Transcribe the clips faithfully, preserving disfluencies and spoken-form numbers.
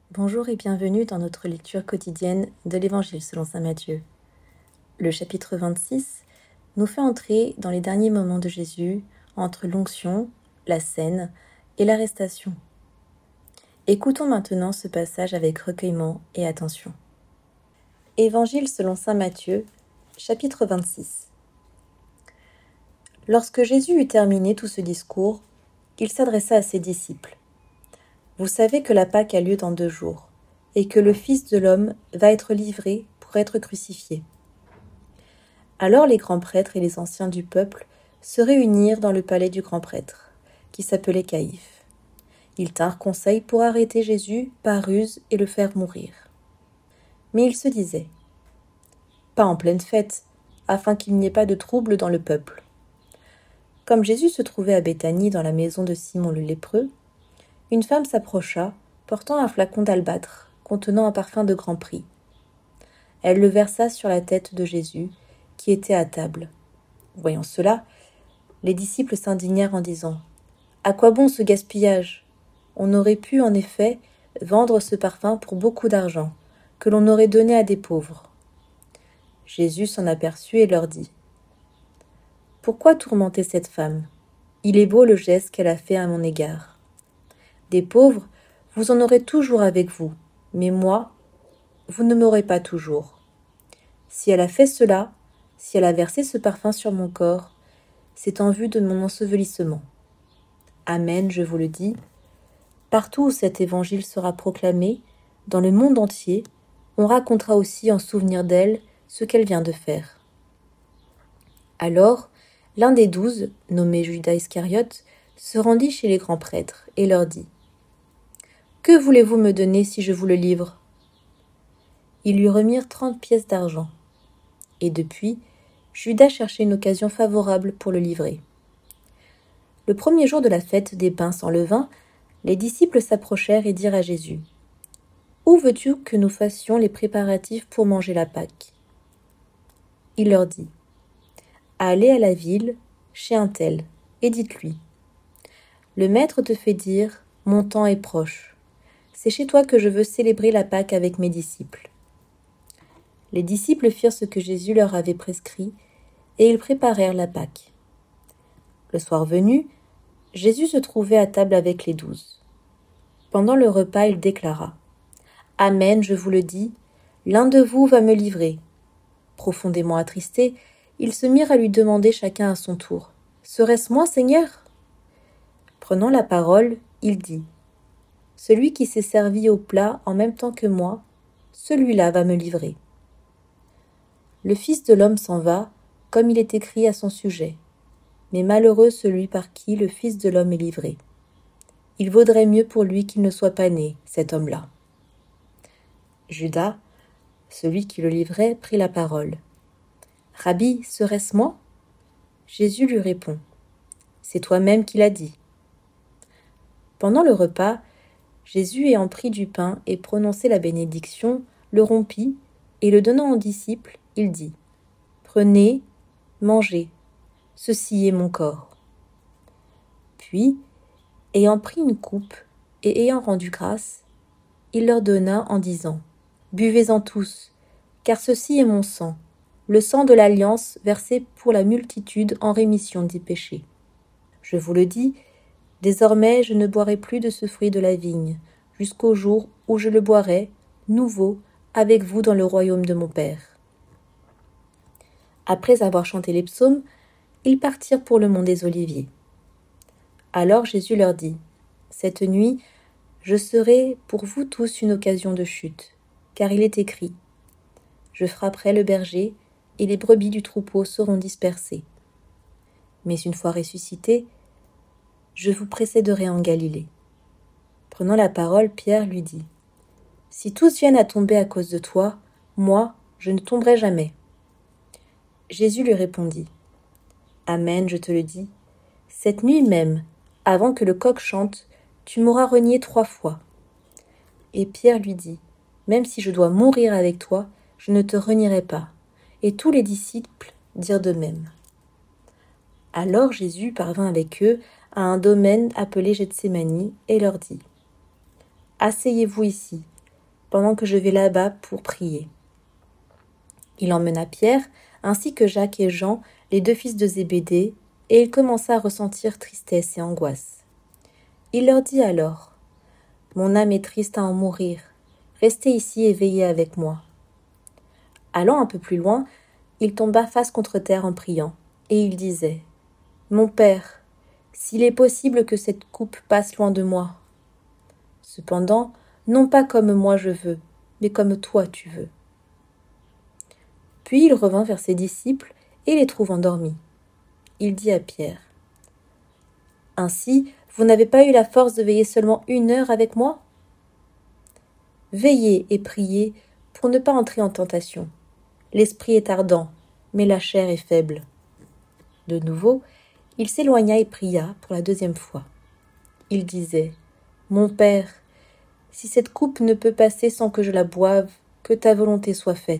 Bonjour et bienvenue dans notre lecture quotidienne de l'Évangile selon saint Matthieu. Le chapitre vingt-six nous fait entrer dans les derniers moments de Jésus entre l'onction, la scène et l'arrestation. Écoutons maintenant ce passage avec recueillement et attention. Évangile selon saint Matthieu, chapitre vingt-six. Lorsque Jésus eut terminé tout ce discours, il s'adressa à ses disciples. Vous savez que la Pâque a lieu dans deux jours, et que le Fils de l'homme va être livré pour être crucifié. Alors les grands prêtres et les anciens du peuple se réunirent dans le palais du grand prêtre, qui s'appelait Caïphe. Ils tinrent conseil pour arrêter Jésus par ruse et le faire mourir. Mais ils se disaient, pas en pleine fête, afin qu'il n'y ait pas de trouble dans le peuple. Comme Jésus se trouvait à Béthanie dans la maison de Simon le lépreux, une femme s'approcha, portant un flacon d'albâtre, contenant un parfum de grand prix. Elle le versa sur la tête de Jésus, qui était à table. Voyant cela, les disciples s'indignèrent en disant « À quoi bon ce gaspillage ? On aurait pu, en effet, vendre ce parfum pour beaucoup d'argent, que l'on aurait donné à des pauvres. » Jésus s'en aperçut et leur dit « Pourquoi tourmenter cette femme ? Il est beau le geste qu'elle a fait à mon égard. Des pauvres, vous en aurez toujours avec vous, mais moi, vous ne m'aurez pas toujours. Si elle a fait cela, si elle a versé ce parfum sur mon corps, c'est en vue de mon ensevelissement. Amen, je vous le dis, partout où cet évangile sera proclamé, dans le monde entier, on racontera aussi en souvenir d'elle ce qu'elle vient de faire. » Alors, l'un des douze, nommé Judas Iscariote, se rendit chez les grands prêtres et leur dit « Que voulez-vous me donner si je vous le livre ?» Ils lui remirent trente pièces d'argent. Et depuis, Judas cherchait une occasion favorable pour le livrer. Le premier jour de la fête des pains sans levain, les disciples s'approchèrent et dirent à Jésus « Où veux-tu que nous fassions les préparatifs pour manger la Pâque ?» Il leur dit « Allez à la ville, chez un tel, et dites-lui « Le maître te fait dire « Mon temps est proche. C'est chez toi que je veux célébrer la Pâque avec mes disciples. » Les disciples firent ce que Jésus leur avait prescrit, et ils préparèrent la Pâque. Le soir venu, Jésus se trouvait à table avec les douze. Pendant le repas, il déclara « Amen, je vous le dis, l'un de vous va me livrer. » Profondément attristés, ils se mirent à lui demander chacun à son tour « Serait-ce moi, Seigneur ?» Prenant la parole, il dit « Celui qui s'est servi au plat en même temps que moi, celui-là va me livrer. » Le Fils de l'homme s'en va, comme il est écrit à son sujet. Mais malheureux celui par qui le Fils de l'homme est livré. Il vaudrait mieux pour lui qu'il ne soit pas né, cet homme-là. Judas, celui qui le livrait, prit la parole. « Rabbi, serait-ce moi ?» Jésus lui répond « C'est toi-même qui l'as dit. » Pendant le repas, Jésus ayant pris du pain et prononcé la bénédiction, le rompit, et le donnant aux disciples, il dit « Prenez, mangez, ceci est mon corps. » Puis, ayant pris une coupe et ayant rendu grâce, il leur donna en disant « Buvez-en tous, car ceci est mon sang, le sang de l'alliance versé pour la multitude en rémission des péchés. Je vous le dis, désormais je ne boirai plus de ce fruit de la vigne, jusqu'au jour où je le boirai, nouveau, avec vous dans le royaume de mon Père. » Après avoir chanté les psaumes, ils partirent pour le mont des Oliviers. Alors Jésus leur dit « Cette nuit, je serai pour vous tous une occasion de chute, car il est écrit « Je frapperai le berger, et les brebis du troupeau seront dispersées. » Mais une fois ressuscité, je vous précéderai en Galilée. Prenant la parole, Pierre lui dit « Si tous viennent à tomber à cause de toi, moi, je ne tomberai jamais. » Jésus lui répondit « Amen, je te le dis, cette nuit même, avant que le coq chante, tu m'auras renié trois fois. » Et Pierre lui dit « Même si je dois mourir avec toi, je ne te renierai pas. » Et tous les disciples dirent de même. Alors Jésus parvint avec eux à un domaine appelé Gethsémani et leur dit « Asseyez-vous ici, pendant que je vais là-bas pour prier. » Il emmena Pierre, ainsi que Jacques et Jean, les deux fils de Zébédée, et il commença à ressentir tristesse et angoisse. Il leur dit alors : « Mon âme est triste à en mourir. Restez ici et veillez avec moi. » Allant un peu plus loin, il tomba face contre terre en priant, et il disait : « Mon Père, s'il est possible que cette coupe passe loin de moi. Cependant, non pas comme moi je veux, mais comme toi tu veux. » Puis il revint vers ses disciples et les trouve endormis. Il dit à Pierre : « Ainsi, vous n'avez pas eu la force de veiller seulement une heure avec moi ? Veillez et priez pour ne pas entrer en tentation. L'esprit est ardent, mais la chair est faible. » De nouveau, il s'éloigna et pria pour la deuxième fois. Il disait : « Mon Père, si cette coupe ne peut passer sans que je la boive, que ta volonté soit faite. »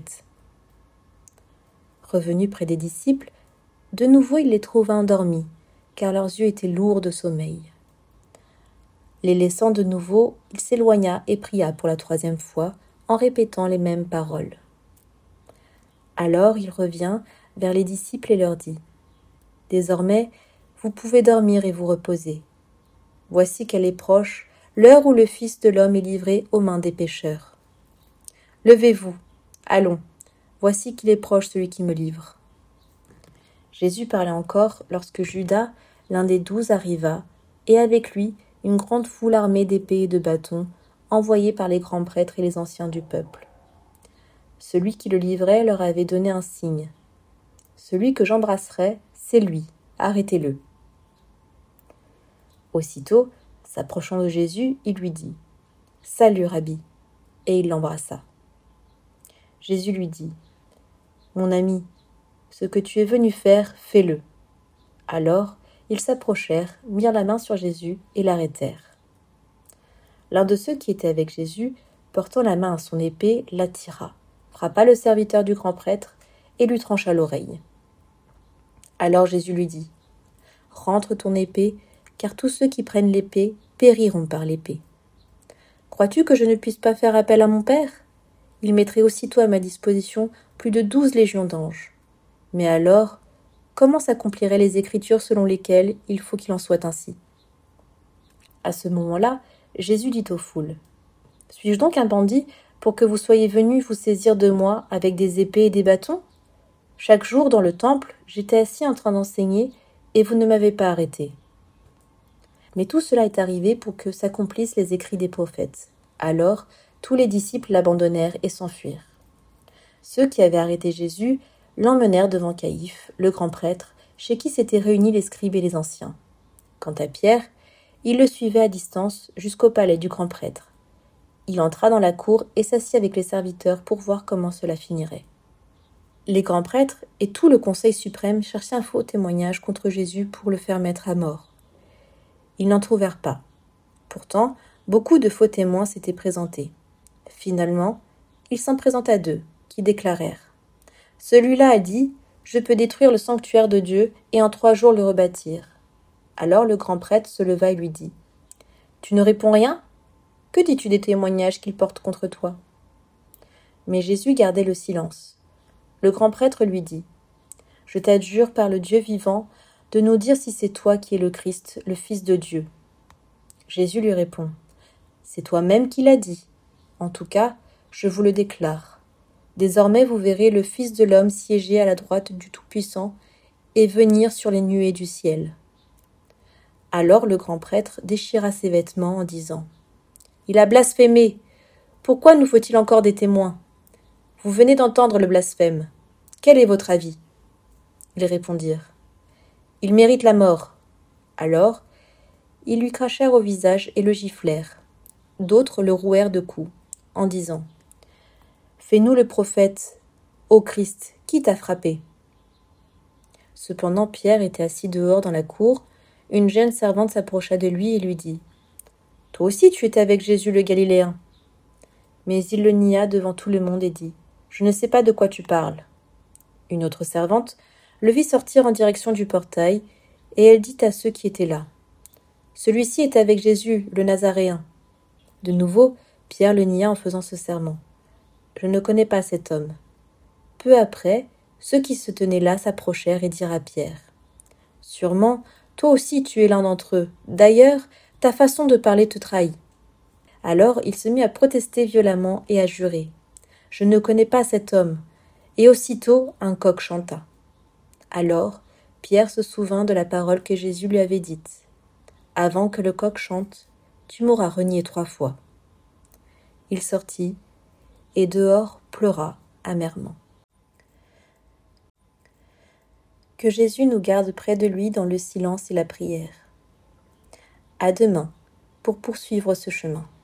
Revenu près des disciples, de nouveau il les trouva endormis, car leurs yeux étaient lourds de sommeil. Les laissant de nouveau, il s'éloigna et pria pour la troisième fois, en répétant les mêmes paroles. Alors il revient vers les disciples et leur dit : « Désormais, vous pouvez dormir et vous reposer. Voici qu'elle est proche, l'heure où le Fils de l'homme est livré aux mains des pécheurs. Levez-vous, allons, voici qu'il est proche celui qui me livre. » Jésus parlait encore lorsque Judas, l'un des douze, arriva, et avec lui une grande foule armée d'épées et de bâtons, envoyée par les grands prêtres et les anciens du peuple. Celui qui le livrait leur avait donné un signe. « Celui que j'embrasserai, c'est lui, arrêtez-le. » Aussitôt, s'approchant de Jésus, il lui dit : « Salut, Rabbi !» et il l'embrassa. Jésus lui dit : « Mon ami, ce que tu es venu faire, fais-le. » Alors, ils s'approchèrent, mirent la main sur Jésus et l'arrêtèrent. L'un de ceux qui étaient avec Jésus, portant la main à son épée, l'attira, frappa le serviteur du grand prêtre et lui trancha l'oreille. Alors Jésus lui dit : « Rentre ton épée, car tous ceux qui prennent l'épée périront par l'épée. Crois-tu que je ne puisse pas faire appel à mon Père ? Il mettrait aussitôt à ma disposition plus de douze légions d'anges. Mais alors, comment s'accompliraient les Écritures selon lesquelles il faut qu'il en soit ainsi ? » À ce moment-là, Jésus dit aux foules : « Suis-je donc un bandit pour que vous soyez venus vous saisir de moi avec des épées et des bâtons ? Chaque jour dans le temple, j'étais assis en train d'enseigner et vous ne m'avez pas arrêté. » Mais tout cela est arrivé pour que s'accomplissent les écrits des prophètes. Alors, tous les disciples l'abandonnèrent et s'enfuirent. Ceux qui avaient arrêté Jésus l'emmenèrent devant Caïphe, le grand prêtre, chez qui s'étaient réunis les scribes et les anciens. Quant à Pierre, il le suivait à distance jusqu'au palais du grand prêtre. Il entra dans la cour et s'assit avec les serviteurs pour voir comment cela finirait. Les grands prêtres et tout le conseil suprême cherchaient un faux témoignage contre Jésus pour le faire mettre à mort. Ils n'en trouvèrent pas. Pourtant, beaucoup de faux témoins s'étaient présentés. Finalement, il s'en présenta deux, qui déclarèrent : « Celui-là a dit : je peux détruire le sanctuaire de Dieu et en trois jours le rebâtir. » Alors le grand prêtre se leva et lui dit : « Tu ne réponds rien ? Que dis-tu des témoignages qu'il porte contre toi ? » Mais Jésus gardait le silence. Le grand prêtre lui dit : « Je t'adjure par le Dieu vivant de nous dire si c'est toi qui es le Christ, le Fils de Dieu. » Jésus lui répond : « C'est toi-même qui l'as dit. En tout cas, je vous le déclare. Désormais vous verrez le Fils de l'homme siéger à la droite du Tout-Puissant et venir sur les nuées du ciel. » Alors le grand prêtre déchira ses vêtements en disant : « Il a blasphémé. Pourquoi nous faut-il encore des témoins ? Vous venez d'entendre le blasphème. Quel est votre avis ? » Ils répondirent : « Il mérite la mort. » Alors, ils lui crachèrent au visage et le giflèrent. D'autres le rouèrent de coups, en disant : « Fais-nous le prophète, ô Christ, qui t'a frappé ? » Cependant Pierre était assis dehors dans la cour. Une jeune servante s'approcha de lui et lui dit : « Toi aussi tu étais avec Jésus le Galiléen. » Mais il le nia devant tout le monde et dit : « Je ne sais pas de quoi tu parles. » Une autre servante le vit sortir en direction du portail, et elle dit à ceux qui étaient là : « Celui-ci est avec Jésus, le Nazaréen. » De nouveau, Pierre le nia en faisant ce serment. « Je ne connais pas cet homme. » Peu après, ceux qui se tenaient là s'approchèrent et dirent à Pierre. « Sûrement, toi aussi tu es l'un d'entre eux. D'ailleurs, ta façon de parler te trahit. » Alors il se mit à protester violemment et à jurer. « Je ne connais pas cet homme. » Et aussitôt un coq chanta. Alors Pierre se souvint de la parole que Jésus lui avait dite. « Avant que le coq chante, tu m'auras renié trois fois. » Il sortit, et dehors pleura amèrement. Que Jésus nous garde près de lui dans le silence et la prière. À demain pour poursuivre ce chemin.